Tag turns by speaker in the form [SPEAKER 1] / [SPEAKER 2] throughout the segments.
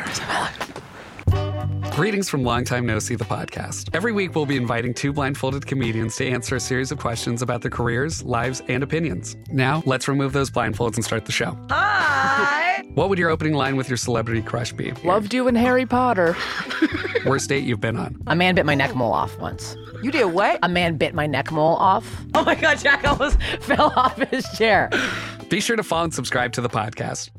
[SPEAKER 1] Greetings from Long Time No See, the podcast. Every week, we'll be inviting two blindfolded comedians to answer a series of questions about their careers, lives, and opinions. Now, let's remove those blindfolds and start the show.
[SPEAKER 2] Hi!
[SPEAKER 1] What would your opening line with your celebrity crush be?
[SPEAKER 2] Loved you in Harry Potter.
[SPEAKER 1] Worst date you've been on?
[SPEAKER 3] A man bit my neck mole off once.
[SPEAKER 2] You did what?
[SPEAKER 3] A man bit my neck mole off. Oh my God, Jack almost fell off his chair.
[SPEAKER 1] Be sure to follow and subscribe to the podcast.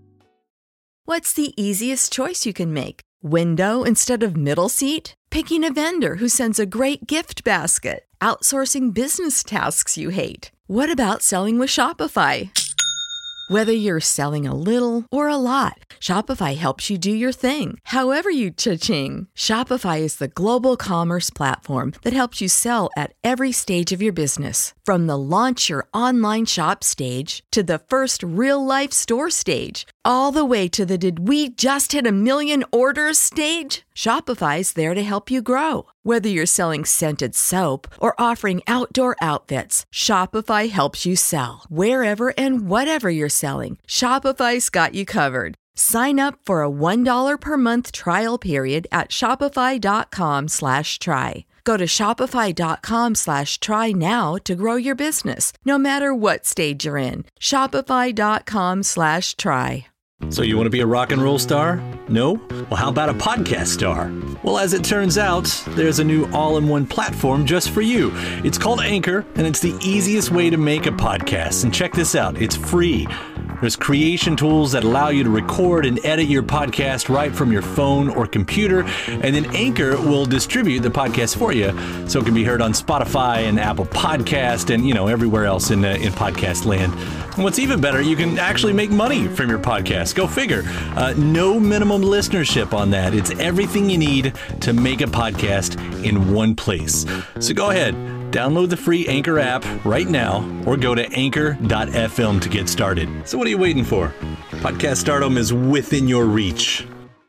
[SPEAKER 4] What's the easiest choice you can make? Window instead of middle seat? Picking a vendor who sends a great gift basket? Outsourcing business tasks you hate? What about selling with Shopify? Whether you're selling a little or a lot, Shopify helps you do your thing, however you cha-ching. Shopify is the global commerce platform that helps you sell at every stage of your business. From the launch your online shop stage to the first real-life store stage, all the way to the did we just hit 1 million orders stage. Shopify's there to help you grow. Whether you're selling scented soap or offering outdoor outfits, Shopify helps you sell. Wherever and whatever you're selling, Shopify's got you covered. Sign up for a $1 per month trial period at shopify.com/try. Go to shopify.com/try now to grow your business, no matter what stage you're in. Shopify.com/try.
[SPEAKER 5] So you want to be a rock and roll star? No? Well, how about a podcast star? Well, as it turns out, there's a new all-in-one platform just for you. It's called Anchor, and it's the easiest way to make a podcast. And check this out, it's free. There's creation tools that allow you to record and edit your podcast right from your phone or computer, and then Anchor will distribute the podcast for you so it can be heard on Spotify and Apple Podcast and, everywhere else in podcast land. And what's even better, you can actually make money from your podcast. Go figure. No minimum listenership on that. It's everything you need to make a podcast in one place. So go ahead. Download the free Anchor app right now or go to anchor.fm to get started. So what are you waiting for? Podcast stardom is within your reach.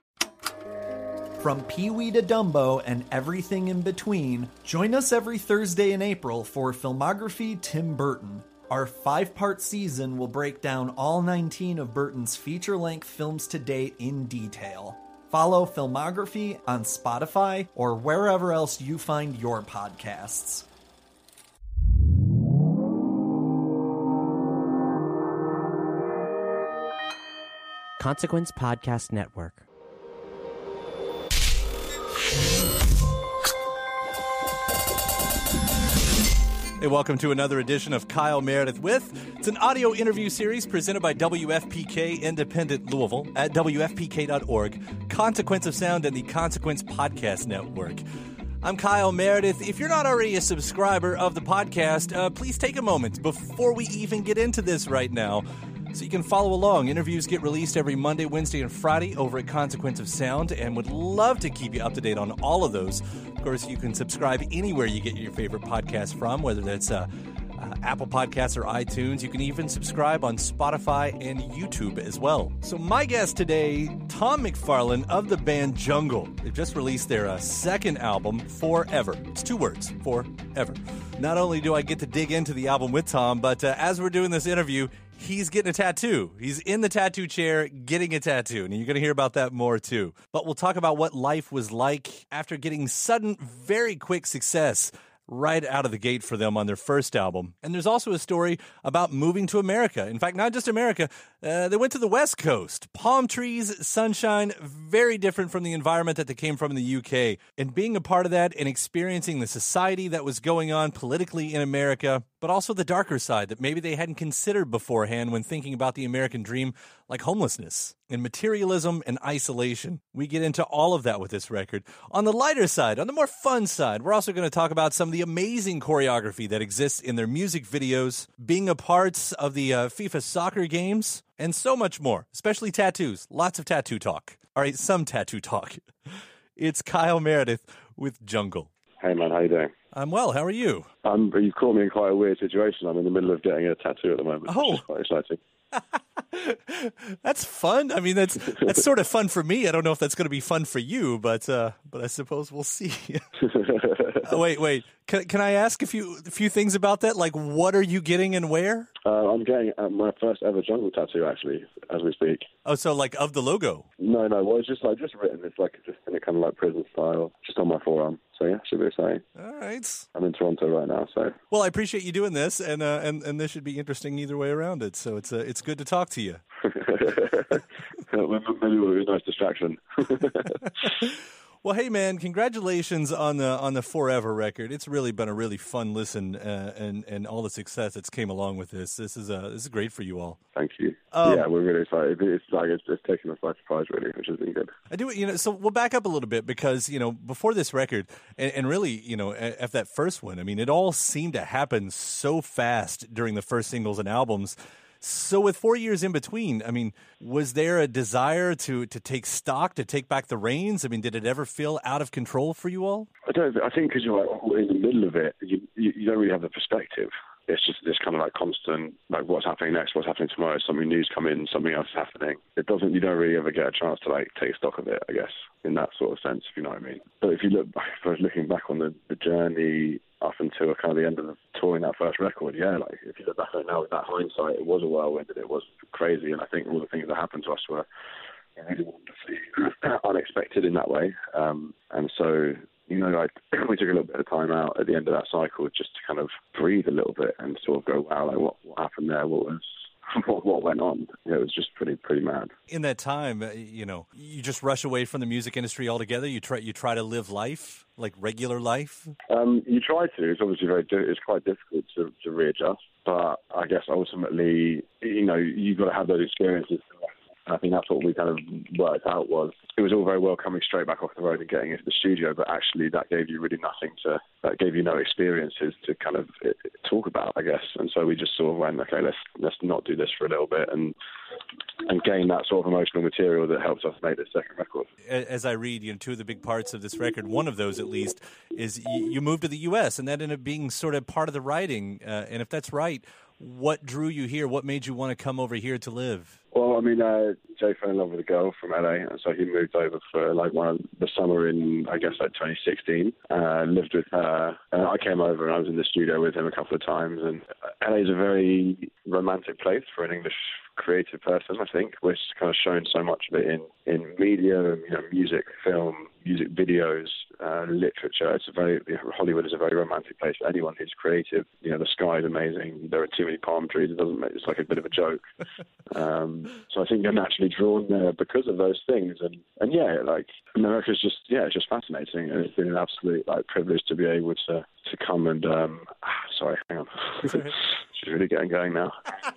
[SPEAKER 6] From Pee-wee to Dumbo and everything in between, join us every Thursday in April for Filmography Tim Burton. Our 5-part season will break down all 19 of Burton's feature-length films to date in detail. Follow Filmography on Spotify or wherever else you find your podcasts.
[SPEAKER 7] Consequence Podcast Network.
[SPEAKER 5] Hey, welcome to another edition of Kyle Meredith With. It's an audio interview series presented by WFPK Independent Louisville at WFPK.org, Consequence of Sound, and the Consequence Podcast Network. I'm Kyle Meredith. If you're not already a subscriber of the podcast, please take a moment before we even get into this right now so you can follow along. Interviews get released every Monday, Wednesday, and Friday over at Consequence of Sound, and would love to keep you up to date on all of those. Of course, you can subscribe anywhere you get your favorite podcast from, whether that's Apple Podcasts or iTunes. You can even subscribe on Spotify and YouTube as well. So my guest today, Tom McFarlane of the band Jungle. They've just released their second album, Forever. It's 2 words, Forever. Not only do I get to dig into the album with Tom, but as we're doing this interview, he's getting a tattoo. He's in the tattoo chair getting a tattoo, and you're going to hear about that more too. But we'll talk about what life was like after getting sudden, very quick success right out of the gate for them on their first album. And there's also a story about moving to America. In fact, not just America. They went to the West Coast. Palm trees, sunshine, very different from the environment that they came from in the UK. And being a part of that and experiencing the society that was going on politically in America, but also the darker side that maybe they hadn't considered beforehand when thinking about the American dream, like homelessness and materialism and isolation. We get into all of that with this record. On the lighter side, on the more fun side, we're also going to talk about some of the amazing choreography that exists in their music videos, being a part of the FIFA soccer games, and so much more, especially tattoos. Lots of tattoo talk. All right, some tattoo talk. It's Kyle Meredith with Jungle.
[SPEAKER 8] Hey man, how you doing?
[SPEAKER 5] I'm well. How are you?
[SPEAKER 8] You've caught me in quite a weird situation. I'm in the middle of getting a tattoo at the moment.
[SPEAKER 5] Oh,
[SPEAKER 8] which is quite exciting.
[SPEAKER 5] That's fun. I mean, that's sort of fun for me. I don't know if that's going to be fun for you, but I suppose we'll see. Wait. Can I ask a few things about that? Like, what are you getting and where?
[SPEAKER 8] I'm getting my first ever jungle tattoo, actually, as we speak.
[SPEAKER 5] Oh, so like of the logo?
[SPEAKER 8] No. Well, it's just written. It's like just in a kind of like prison style, just on my forearm. So yeah, should be exciting.
[SPEAKER 5] All right.
[SPEAKER 8] I'm in Toronto right now, so.
[SPEAKER 5] Well, I appreciate you doing this, and this should be interesting either way around it. So it's good to talk to you.
[SPEAKER 8] Maybe it will be a nice distraction.
[SPEAKER 5] Well, hey man, congratulations on the Forever record. It's really been a really fun listen, and all the success that's came along with this. This is great for you all.
[SPEAKER 8] Thank you. Yeah, we're really excited. It's taken us by surprise, really, which has been good.
[SPEAKER 5] I do, so we'll back up a little bit because, before this record and really, at that first one, I mean, it all seemed to happen so fast during the first singles and albums. So with 4 years in between, I mean, was there a desire to take stock, to take back the reins? I mean, did it ever feel out of control for you all?
[SPEAKER 8] I think because you're like in the middle of it, you don't really have the perspective. It's just this kind of like constant, like what's happening next, what's happening tomorrow, something new's come in, something else is happening. You don't really ever get a chance to like take stock of it, I guess, in that sort of sense, if you know what I mean. But if you look back, if I was looking back on the journey up until kind of the end of the touring that first record, like if you look back on it now with that hindsight, it was a whirlwind and it was crazy. And I think all the things that happened to us were really wonderfully unexpected in that way. And so, like we took a little bit of time out at the end of that cycle just to kind of breathe a little bit and sort of go, wow, like what happened there? What went on? It was just pretty mad. In that time, you just rush away from the music industry altogether. You try to live life, like regular life. You try to. It's obviously it's quite difficult to readjust. But I guess ultimately, you've got to have those experiences. And I think that's what we kind of worked out was it was all very well coming straight back off the road and getting into the studio, but actually that gave you really nothing that gave you no experiences to kind of talk about, I guess. And so we just sort of went, okay, let's not do this for a little bit and gain that sort of emotional material that helps us make this second record. As I read, two of the big parts of this record, one of those at least, is you moved to the U.S. and that ended up being sort of part of the writing. And if that's right, what drew you here? What made you want to come over here to live? Well, I mean, Jay fell in love with a girl from LA, and so he moved over for like the summer in, I guess, like 2016. Lived with her, and I came over and I was in the studio with him a couple of times. And LA is a very romantic place for an English creative person, I think, which is kind of shown so much of it in media, music, film, music videos, literature. Hollywood is a very romantic place for anyone who's creative. The sky is amazing. There are too many palm trees. It's like a bit of a joke. So I think you're naturally drawn there because of those things. And yeah, like America's just, it's just fascinating. And it's been an absolute like privilege to be able to come and, sorry, hang on. She's really getting going now.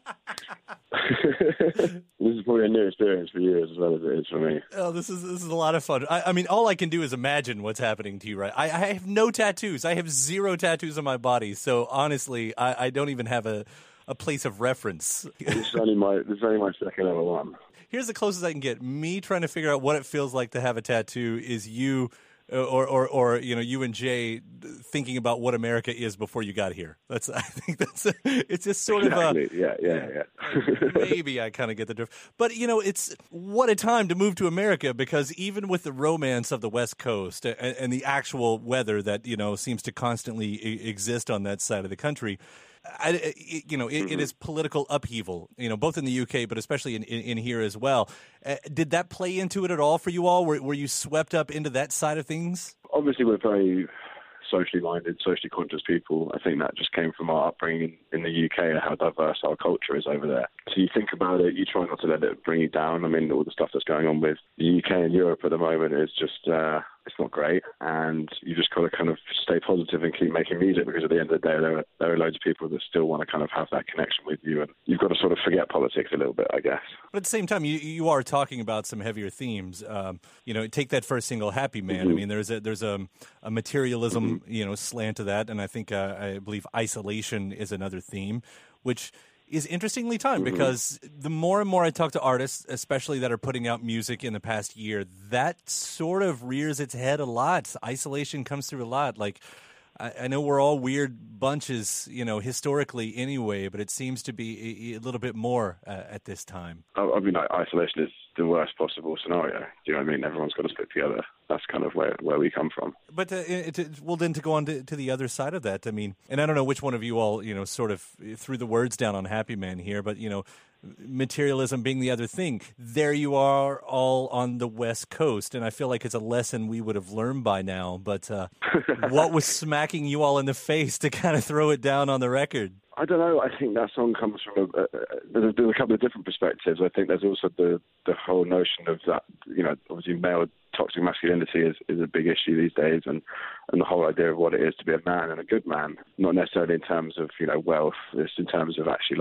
[SPEAKER 8] This is probably a new experience for you as well as it is for me. Oh, this is a lot of fun. I mean, all I can do is imagine what's happening to you, right? I have no tattoos. I have 0 tattoos on my body. So honestly, I don't even have a place of reference. This is only my second ever one. Here's the closest I can get. Me trying to figure out what it feels like to have a tattoo is you or you and Jay thinking about what America is before you got here. It's just sort exactly. of yeah. Maybe I kind of get the drift. But it's what a time to move to America, because even with the romance of the West Coast and the actual weather that seems to constantly exist on that side of the country, it is political upheaval, both in the UK, but especially in here as well. Did that play into it at all for you all? Were you swept up into that side of things? Obviously, we're very socially minded, socially conscious people. I think that just came from our upbringing in the UK and how diverse our culture is over there. So you think about it, you try not to let it bring you down. I mean, all the stuff that's going on with the UK and Europe at the moment is just, it's not great. And you just got to kind of stay positive and keep making music, because at the end of the day, there are loads of people that still want to kind of have that connection with you. And you've got to sort of forget politics a little bit, I guess. But at the same time, you are talking about some heavier themes. Take that first single, Happy Man. Mm-hmm. I mean, there's a materialism, slant to that. And I think, I believe isolation is another theme, which is interestingly timed, because the more and more I talk to artists, especially that are putting out music in the past year, that sort of rears its head a lot. Isolation comes through a lot. Like, I know we're all weird bunches, historically anyway, but it seems to be a little bit more at this time. I mean, isolation is the worst possible scenario. Do you know what I mean? Everyone's got to stick together. That's kind of where we come from.
[SPEAKER 5] But well, then to go on to the other side of that, I mean, and I don't know which one of you all, sort of threw the words down on Happy Man here, but, materialism being the other thing. There you are all on the West Coast, and I feel like it's a lesson we would have learned by now, but what was smacking you all in the face to kind of throw it down on the record?
[SPEAKER 8] I don't know. I think that song comes from there's a couple of different perspectives. I think there's also the whole notion of that, obviously male toxic masculinity is a big issue these days, and the whole idea of what it is to be a man and a good man, not necessarily in terms of, wealth, it's in terms of actually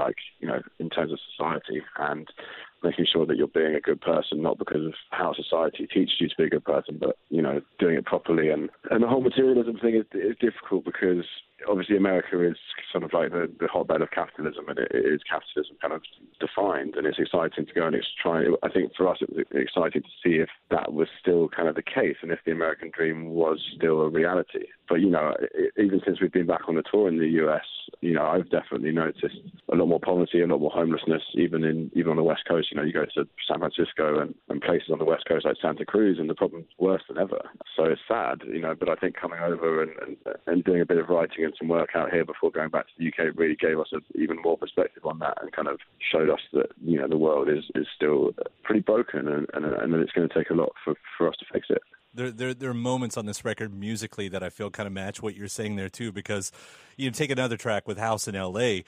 [SPEAKER 8] in terms of society and making sure that you're being a good person, not because of how society teaches you to be a good person, but, doing it properly. And the whole materialism thing is difficult because obviously America is sort of like the hotbed of capitalism, and it is capitalism kind of defined, and it's exciting to go and I think for us it was exciting to see if that was still kind of the case and if the American dream was still a reality. But, even since we've been back on the tour in the US, I've definitely noticed a lot more poverty, a lot more homelessness, even on the West Coast. You go to San Francisco and places on the West Coast like Santa Cruz, and the problem's worse than ever. So it's sad, but I think coming over and doing a bit of writing and some work out here before going back to the UK really gave us even more perspective on that and kind of showed us that, the world is still pretty broken and that it's going to take a lot for us to fix it.
[SPEAKER 5] There are moments on this record musically that I feel kind of match what you're saying there too, because take another track with House in L.A.,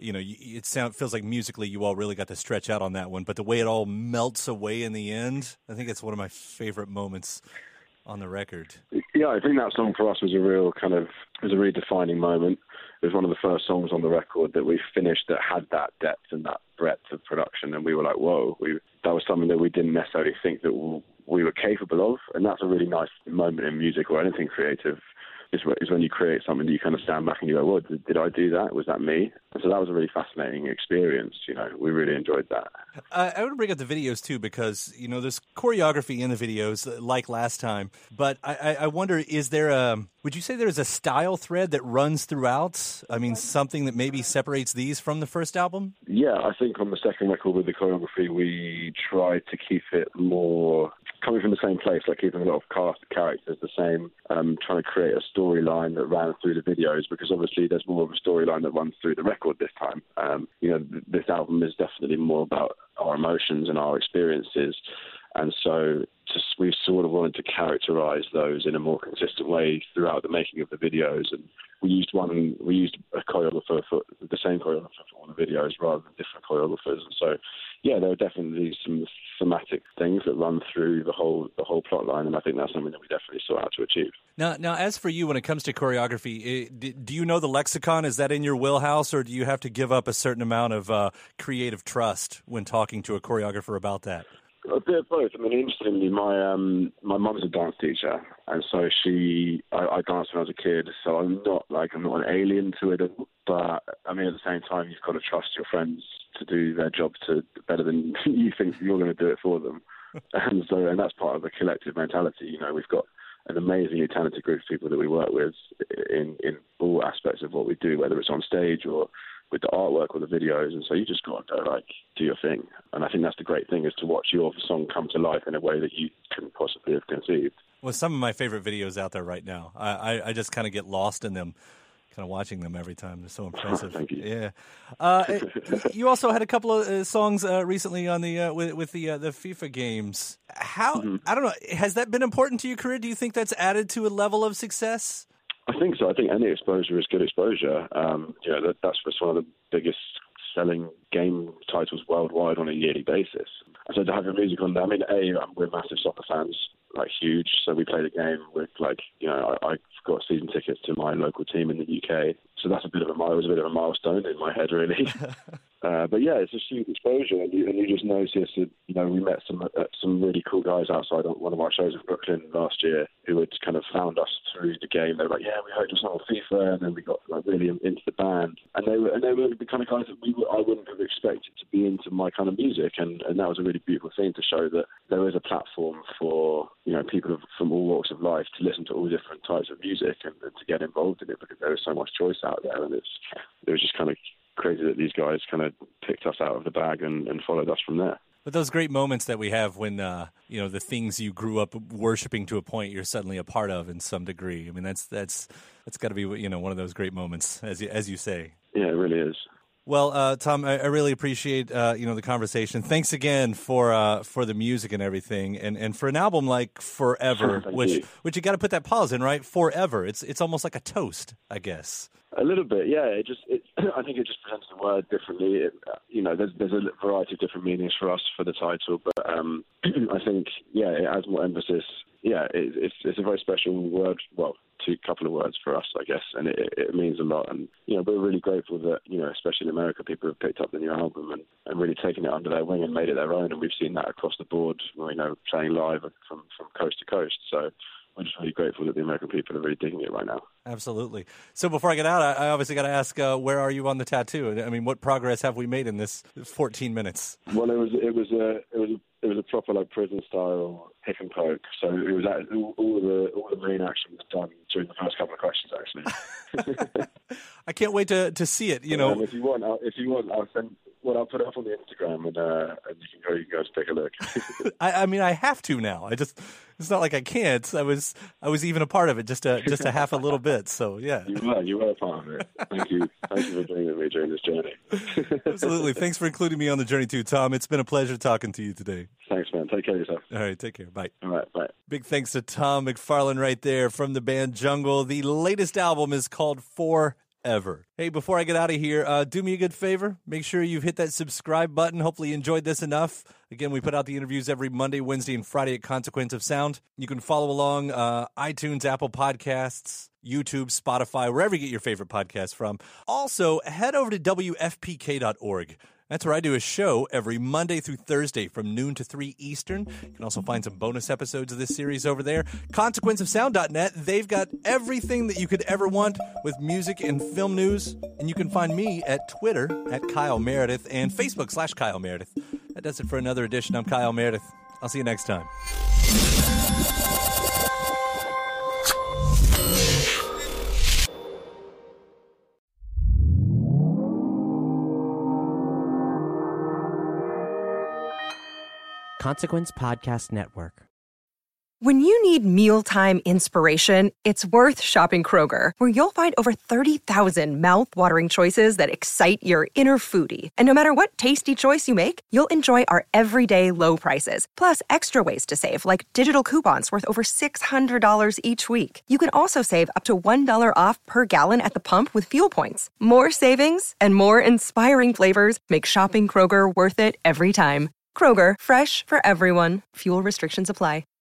[SPEAKER 5] it feels like musically you all really got to stretch out on that one, but the way it all melts away in the end, I think it's one of my favorite moments on the record.
[SPEAKER 8] Yeah, I think that song for us was a really defining moment. It was one of the first songs on the record that we finished that had that depth and that breadth of production, and we were like, whoa, that was something that we didn't necessarily think that we were capable of, and that's a really nice moment in music or anything creative, is when you create something that you kind of stand back and you go, well, did I do that? Was that me? And so that was a really fascinating experience. We really enjoyed that.
[SPEAKER 5] I want to bring up the videos too, because, there's choreography in the videos like last time, but I wonder, would you say there's a style thread that runs throughout? I mean, something that maybe separates these from the first album?
[SPEAKER 8] Yeah, I think on the second record with the choreography, we tried to keep it more coming from the same place, like keeping a lot of cast characters the same, trying to create a storyline that ran through the videos, because obviously there's more of a storyline that runs through the record this time. This album is definitely more about our emotions and our experiences, and so we sort of wanted to characterize those in a more consistent way throughout the making of the videos. And we used a choreographer for the same choreographer for all the videos rather than different choreographers. And so, yeah, there are definitely some thematic things that run through the whole plot line, and I think that's something that we definitely sought out to achieve.
[SPEAKER 5] Now, as for you, when it comes to choreography, do you know the lexicon? Is that in your wheelhouse, or do you have to give up a certain amount of creative trust when talking to a choreographer about that?
[SPEAKER 8] A bit of both. I mean, interestingly, my mum's a dance teacher, and so I danced when I was a kid. So I'm not an alien to it, but I mean, at the same time, you've got to trust your friends to do their job better than you think you're going to do it for them, and that's part of the collective mentality. We've got an amazingly talented group of people that we work with in all aspects of what we do, whether it's on stage or with the artwork or the videos, and so you just got to go, do your thing. And I think that's the great thing, is to watch your song come to life in a way that you couldn't possibly have conceived.
[SPEAKER 5] Well, some of my favorite videos out there right now. I just kind of get lost in them, kind of watching them every time. They're so impressive.
[SPEAKER 8] Thank you.
[SPEAKER 5] Yeah. You also had a couple of songs recently on the with the FIFA games. How I don't know. Has that been important to your career? Do you think that's added to a level of success?
[SPEAKER 8] I think so. I think any exposure is good exposure. That's just one of the biggest selling game titles worldwide on a yearly basis. And so to have your music on there, I mean, we're massive soccer fans, huge. So we play the game with I've got season tickets to my local team in the UK. So that's it was a bit of a milestone in my head, really. But yeah, it's just huge exposure, and you just notice that we met some really cool guys outside on one of our shows in Brooklyn last year who had kind of found us through the game. They were like, yeah, we heard your song on FIFA, and then we got really into the band, and they were the kind of guys that I wouldn't have expected to be into my kind of music, and that was a really beautiful thing to show that there is a platform for people from all walks of life to listen to all different types of music and to get involved in it, because there is so much choice out there, and it was just kind of crazy that these guys kind of picked us out of the bag and followed us from there.
[SPEAKER 5] But those great moments that we have when, the things you grew up worshiping to a point you're suddenly a part of in some degree. I mean, that's got to be, one of those great moments, as you say.
[SPEAKER 8] Yeah, it really is.
[SPEAKER 5] Well, Tom, I really appreciate the conversation. Thanks again for the music and everything, and for an album like Forever, which you got to put that pause in, right? Forever. It's almost like a toast, I guess. A little bit, yeah. I think it just presents the word differently. There's a variety of different meanings for us for the title, but I think, it adds more emphasis. Yeah, it's a very special word. Well, a couple of words for us, I guess, and it means a lot. And we're really grateful that especially in America, people have picked up the new album and really taken it under their wing and made it their own. And we've seen that across the board, playing live from coast to coast. So we're just really grateful that the American people are really digging it right now. Absolutely. So before I get out, I obviously got to ask, where are you on the tattoo? I mean, what progress have we made in this 14 minutes? Well, it was a proper like prison style pick and poke. So it was all the main action was done during the first couple of questions, actually. I can't wait to see it. If you want, I'll send. Well, I'll put it up on the Instagram, and you can go take a look. I mean, I have to now. It's not like I can't. I was even a part of it, just a half a little bit. So yeah, you were a part of it. Thank you for being with me during this journey. Absolutely. Thanks for including me on the journey too, Tom. It's been a pleasure talking to you today. Thanks, man. Take care of yourself. All right, take care. Bye. All right, bye. Big thanks to Tom McFarlane right there from the band Jungle. The latest album is called Forever. Hey, before I get out of here, do me a good favor. Make sure you've hit that subscribe button. Hopefully you enjoyed this enough. Again, we put out the interviews every Monday, Wednesday, and Friday at Consequence of Sound. You can follow along iTunes, Apple Podcasts, YouTube, Spotify, wherever you get your favorite podcasts from. Also, head over to WFPK.org. That's where I do a show every Monday through Thursday from noon to 3 Eastern. You can also find some bonus episodes of this series over there. ConsequenceOfSound.net, they've got everything that you could ever want with music and film news. And you can find me at Twitter at Kyle Meredith and Facebook/Kyle Meredith. That does it for another edition. I'm Kyle Meredith. I'll see you next time.
[SPEAKER 7] Consequence Podcast Network.
[SPEAKER 9] When you need mealtime inspiration, it's worth shopping Kroger, where you'll find over 30,000 mouth-watering choices that excite your inner foodie. And no matter what tasty choice you make, you'll enjoy our everyday low prices, plus extra ways to save, like digital coupons worth over $600 each week. You can also save up to $1 off per gallon at the pump with fuel points. More savings and more inspiring flavors make shopping Kroger worth it every time. Kroger, fresh for everyone. Fuel restrictions apply.